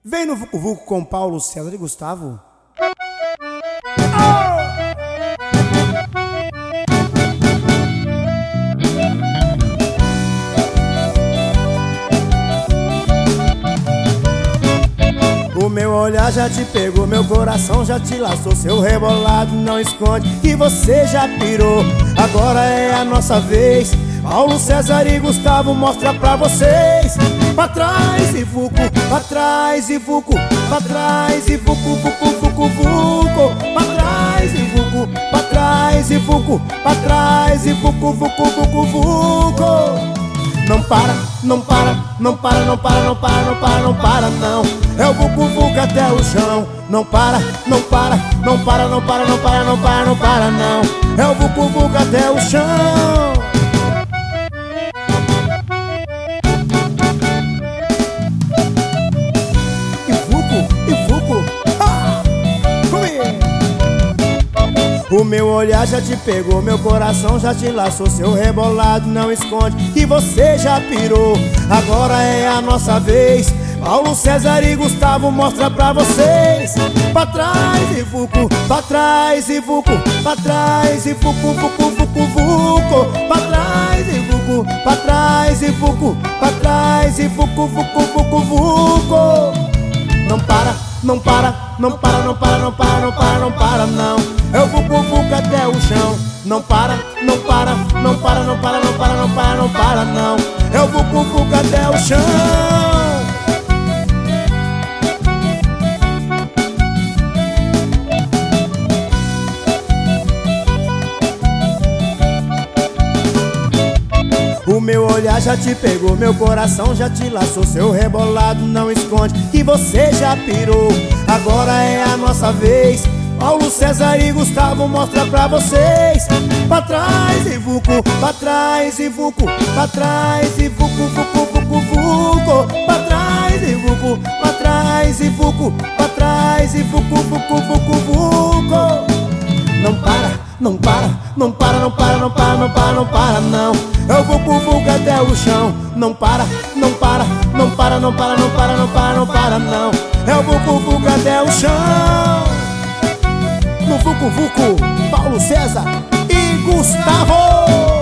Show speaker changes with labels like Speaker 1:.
Speaker 1: Vem no Vucu Vucu com Paulo César e Gustavo. O meu olhar já te pegou, meu coração já te laçou. Seu rebolado não esconde que você já pirou. Agora é a nossa vez. Paulo César e Gustavo mostra pra vocês. Pra trás e vucu, pra trás e vucu, pra trás e vucu, vucu, vucu, vucu. Pra trás e vucu, pra trás e vucu, pra trás e vucu, vucu, vucu, vucu. Não para, não para, não para, não para, não para, não para, não para, não. É o vucu vucu até o chão. Não para, não para, não para, não para, não para, não para, não para, não. É o vucu vucu até o chão. O meu olhar já te pegou, meu coração já te laçou. Seu rebolado não esconde que você já pirou. Agora é a nossa vez. Paulo César e Gustavo mostra pra vocês. Pra trás e vucu, pra trás e vucu, pra trás e vucu, vucu, vucu, vucu. Pra trás e vucu, pra trás e vucu, pra trás e vucu, vucu, vucu, vucu. Não para, não para, não para, não para, não para, não para, não para, não. É o vucu vucu até o chão. Não para, não para, não para, não para, não para, não para, não para, não. É o vucu vucu até o chão. O meu olhar já te pegou, meu coração já te laçou. Seu rebolado não esconde que você já pirou. Agora é a nossa vez. Paulo César e Gustavo mostra pra vocês. Pra trás e vucu, pra trás e vucu, pra trás e vucu, vucu, vucu, vucu. Pra trás e vucu, pra trás e vucu, pra trás e vucu, vucu, vucu, vucu. Não para, não para, não para, não para, não para, não para, não para, não. É o vucu vucu até o chão. Não para, não para, não para, não para, não para, não para, não para, não. É o vucu vucu até o chão. No Vucu Vucu, Paulo César e Gustavo.